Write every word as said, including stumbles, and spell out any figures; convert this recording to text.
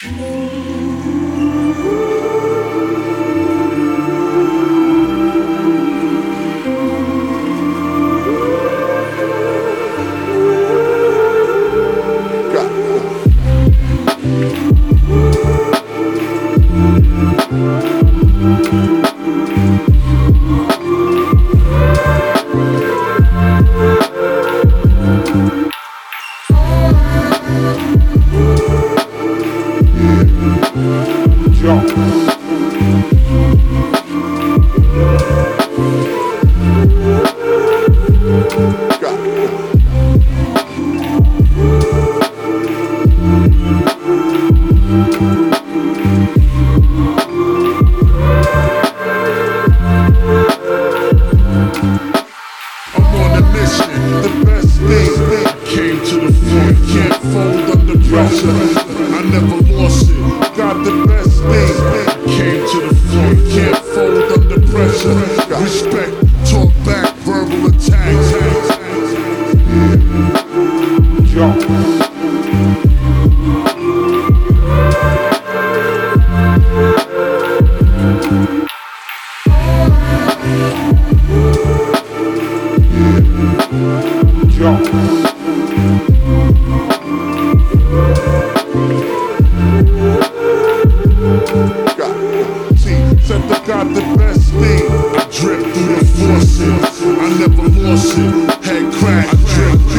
I never lost it, got the best thing. Came to the floor, can't fold under pressure. Respect, talk back, verbal attacks. Yo. Got the best thing. I drip through the forces. I never lost it. Head crack. I drip.